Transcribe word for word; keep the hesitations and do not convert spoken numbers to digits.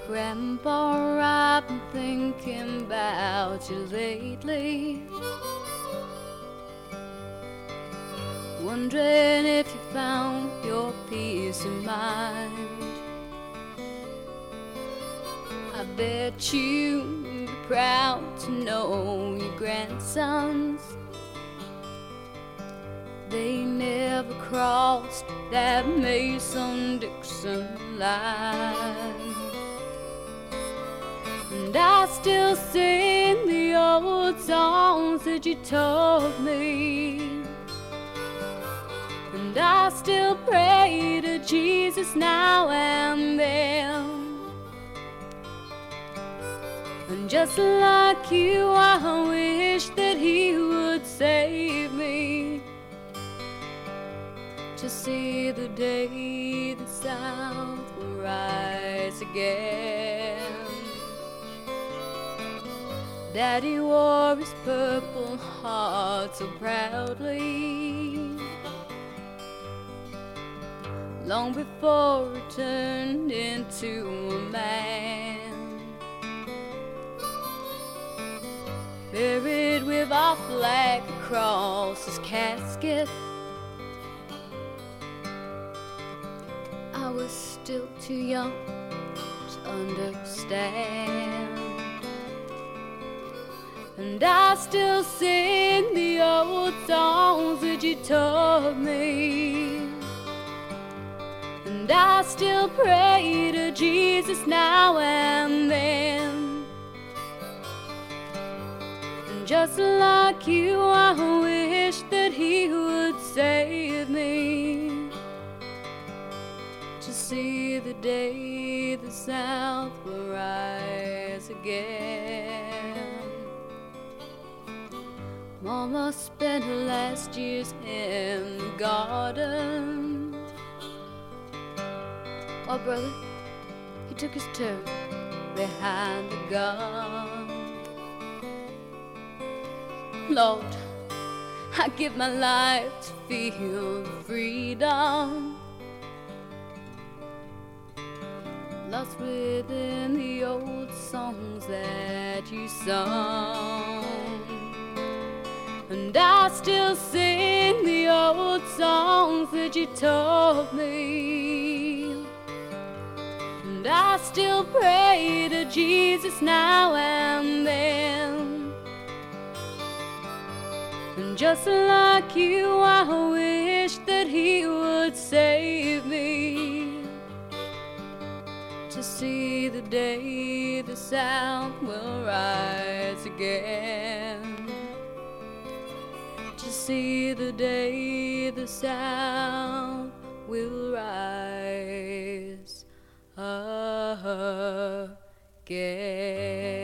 Grandpa, I've been thinking about you lately, wondering if you found your peace of mind. I bet you'd be proud to know your grandsons, they never crossed that Mason-Dixon line. And I still sing the old songs that you taught me, and I still pray to Jesus now and then. And just like you, I wish that he would save me to see the day the South will rise again. Daddy wore his Purple Heart so proudly, long before he turned into a man. Buried with our flag across his casket, I was still too young to understand. And I still sing the old songs that you taught me, and I still pray to Jesus now and then. And just like you, I wish that he would save me to see the day the South will rise again. Mama spent her last years in the garden. Oh, brother, he took his turn behind the gun. Lord, I give my life to feel the freedom lost within the old songs that you sung. And I still sing the old songs that you taught me, and I still pray to Jesus now and then. And just like you, I wish that he would save me to see the day the South will rise again. To see the day the South will rise again.